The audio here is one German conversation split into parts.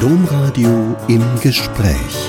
Domradio im Gespräch.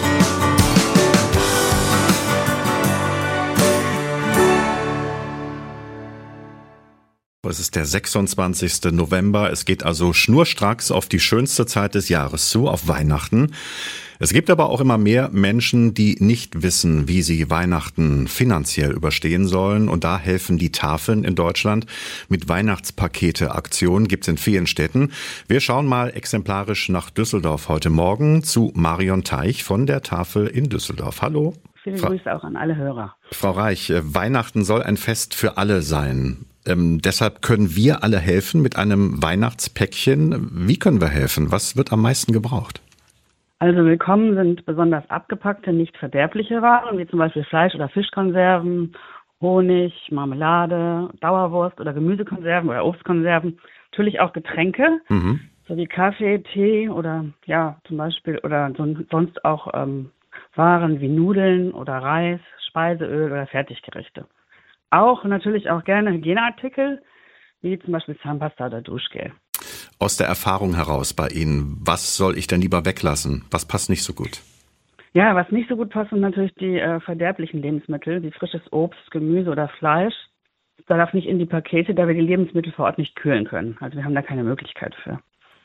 Es ist der 26. November. Es geht also schnurstracks auf die schönste Zeit des Jahres zu, auf Weihnachten. Es gibt aber auch immer mehr Menschen, die nicht wissen, wie sie Weihnachten finanziell überstehen sollen. Und da helfen die Tafeln in Deutschland mit Weihnachtspakete-Aktionen. Gibt es in vielen Städten. Wir schauen mal exemplarisch nach Düsseldorf heute Morgen zu Marion Teich von der Tafel in Düsseldorf. Hallo. Viele Grüße auch an alle Hörer. Frau Reich, Weihnachten soll ein Fest für alle sein. Deshalb können wir alle helfen mit einem Weihnachtspäckchen. Wie können wir helfen? Was wird am meisten gebraucht? Also willkommen sind besonders abgepackte, nicht verderbliche Waren, wie zum Beispiel Fleisch- oder Fischkonserven, Honig, Marmelade, Dauerwurst oder Gemüsekonserven oder Obstkonserven. Natürlich auch Getränke, sowie Kaffee, Tee oder ja zum Beispiel oder sonst auch Waren wie Nudeln oder Reis, Speiseöl oder Fertiggerichte. Auch natürlich auch gerne Hygieneartikel, wie zum Beispiel Zahnpasta oder Duschgel. Aus der Erfahrung heraus bei Ihnen, was soll ich denn lieber weglassen? Was passt nicht so gut? Ja, was nicht so gut passt, sind natürlich die verderblichen Lebensmittel, wie frisches Obst, Gemüse oder Fleisch. Da darf nicht in die Pakete, da wir die Lebensmittel vor Ort nicht kühlen können. Also wir haben da keine Möglichkeit für.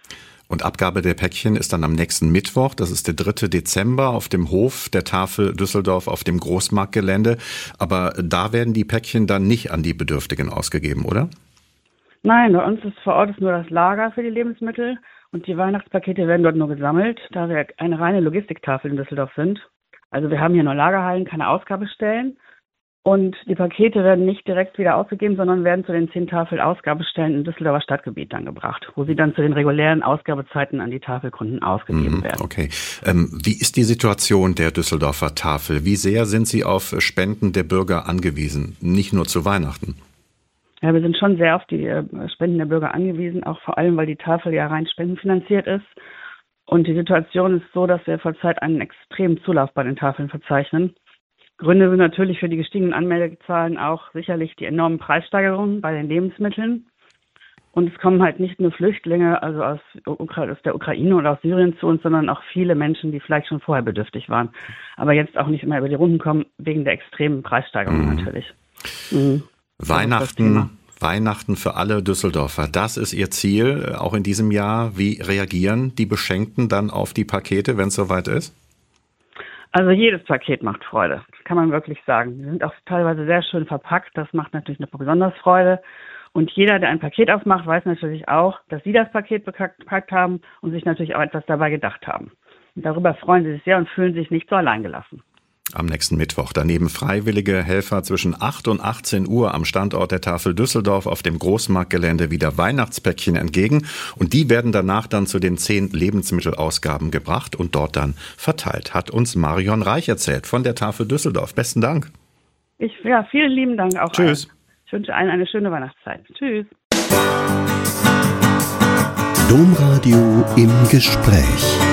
Und Abgabe der Päckchen ist dann am nächsten Mittwoch, das ist der 3. Dezember, auf dem Hof der Tafel Düsseldorf auf dem Großmarktgelände. Aber da werden die Päckchen dann nicht an die Bedürftigen ausgegeben, oder? Nein, bei uns ist vor Ort nur das Lager für die Lebensmittel und die Weihnachtspakete werden dort nur gesammelt, da wir eine reine Logistiktafel in Düsseldorf sind. Also wir haben hier nur Lagerhallen, keine Ausgabestellen. Und die Pakete werden nicht direkt wieder ausgegeben, sondern werden zu den 10 Tafel-Ausgabestellen im Düsseldorfer Stadtgebiet dann gebracht, wo sie dann zu den regulären Ausgabezeiten an die Tafelkunden ausgegeben werden. Okay. Wie ist die Situation der Düsseldorfer Tafel? Wie sehr sind Sie auf Spenden der Bürger angewiesen? Nicht nur zu Weihnachten. Ja, wir sind schon sehr auf die Spenden der Bürger angewiesen, auch vor allem, weil die Tafel ja rein spendenfinanziert ist. Und die Situation ist so, dass wir zurzeit einen extremen Zulauf bei den Tafeln verzeichnen. Gründe sind natürlich für die gestiegenen Anmeldezahlen auch sicherlich die enormen Preissteigerungen bei den Lebensmitteln. Und es kommen halt nicht nur Flüchtlinge, also aus der Ukraine oder aus Syrien zu uns, sondern auch viele Menschen, die vielleicht schon vorher bedürftig waren, aber jetzt auch nicht mehr über die Runden kommen, wegen der extremen Preissteigerungen natürlich. Weihnachten für alle Düsseldorfer, das ist Ihr Ziel, auch in diesem Jahr. Wie reagieren die Beschenkten dann auf die Pakete, wenn es soweit ist? Also jedes Paket macht Freude, kann man wirklich sagen. Die sind auch teilweise sehr schön verpackt, das macht natürlich noch besonders Freude. Und jeder, der ein Paket aufmacht, weiß natürlich auch, dass sie das Paket bepackt haben und sich natürlich auch etwas dabei gedacht haben. Und darüber freuen sie sich sehr und fühlen sich nicht so alleingelassen. Am nächsten Mittwoch daneben freiwillige Helfer zwischen 8 und 18 Uhr am Standort der Tafel Düsseldorf auf dem Großmarktgelände wieder Weihnachtspäckchen entgegen. Und die werden danach dann zu den 10 Lebensmittelausgaben gebracht und dort dann verteilt, hat uns Marion Reich erzählt von der Tafel Düsseldorf. Besten Dank. Vielen lieben Dank auch. Tschüss. Allen. Ich wünsche allen eine schöne Weihnachtszeit. Tschüss. Domradio im Gespräch.